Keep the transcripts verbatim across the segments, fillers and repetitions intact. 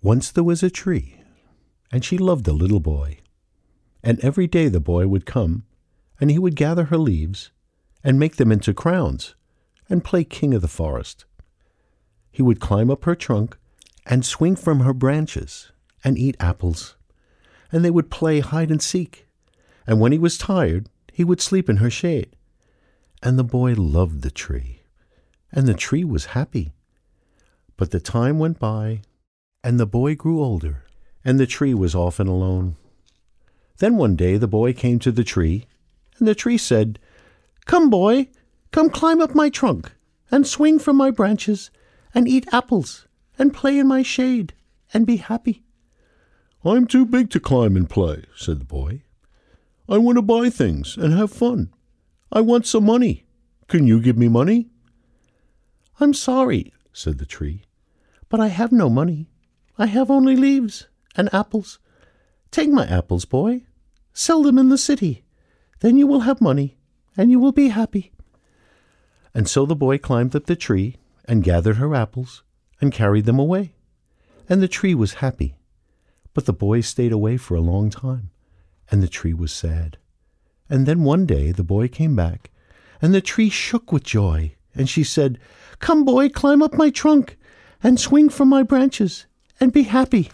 Once there was a tree, and she loved the little boy. And every day the boy would come, and he would gather her leaves and make them into crowns and play king of the forest. He would climb up her trunk and swing from her branches and eat apples, and they would play hide and seek. And when he was tired, he would sleep in her shade. And the boy loved the tree, and the tree was happy. But the time went by, and the boy grew older, and the tree was often alone. Then one day the boy came to the tree, and the tree said, "Come, boy, come climb up my trunk, and swing from my branches, and eat apples, and play in my shade, and be happy." "I'm too big to climb and play," said the boy. "I want to buy things and have fun. I want some money. Can you give me money?" "I'm sorry," said the tree, "but I have no money. I have only leaves and apples. Take my apples, boy. Sell them in the city. Then you will have money, and you will be happy." And so the boy climbed up the tree and gathered her apples and carried them away. And the tree was happy. But the boy stayed away for a long time, and the tree was sad. And then one day the boy came back, and the tree shook with joy, and she said, "Come, boy, climb up my trunk, and swing from my branches, and be happy."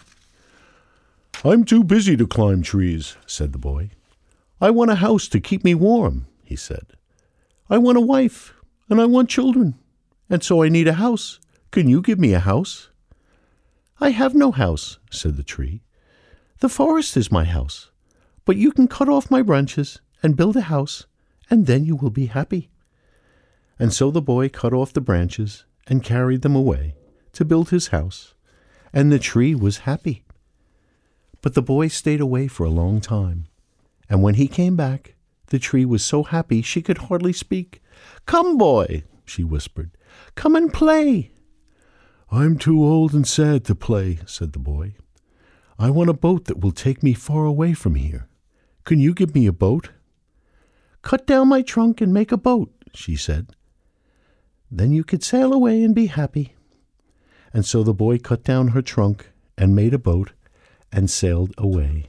"I'm too busy to climb trees," said the boy. "I want a house to keep me warm," he said. "I want a wife, and I want children, and so I need a house. Can you give me a house?" "I have no house," said the tree. "The forest is my house, but you can cut off my branches and build a house, and then you will be happy." And so the boy cut off the branches and carried them away to build his house, and the tree was happy. But the boy stayed away for a long time, and when he came back, the tree was so happy she could hardly speak. "Come, boy," she whispered, "come and play." "I'm too old and sad to play," said the boy. "I want a boat that will take me far away from here. Can you give me a boat?" "Cut down my trunk and make a boat," she said. "Then you could sail away and be happy." And so the boy cut down her trunk and made a boat and sailed away.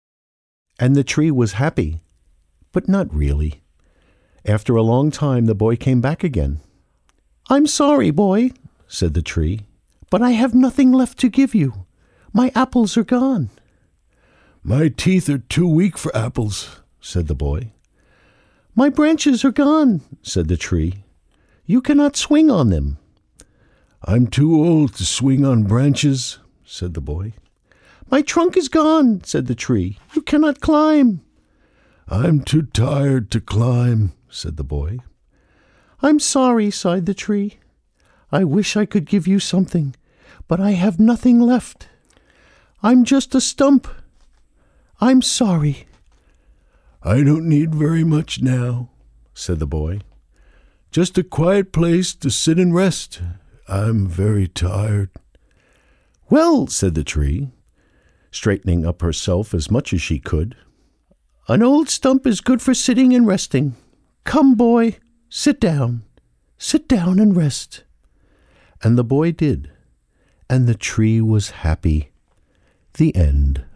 And the tree was happy, but not really. After a long time, the boy came back again. "I'm sorry, boy," said the tree, "but I have nothing left to give you. My apples are gone." "My teeth are too weak for apples," said the boy. "My branches are gone," said the tree. "You cannot swing on them." "I'm too old to swing on branches," said the boy. "My trunk is gone," said the tree. "You cannot climb." "I'm too tired to climb," said the boy. "I'm sorry," sighed the tree. "I wish I could give you something, but I have nothing left. I'm just a stump. I'm sorry." "I don't need very much now," said the boy. "Just a quiet place to sit and rest. I'm very tired." "Well," said the tree, straightening up herself as much as she could, "an old stump is good for sitting and resting. Come, boy, sit down. Sit down and rest." And the boy did, and the tree was happy. The end.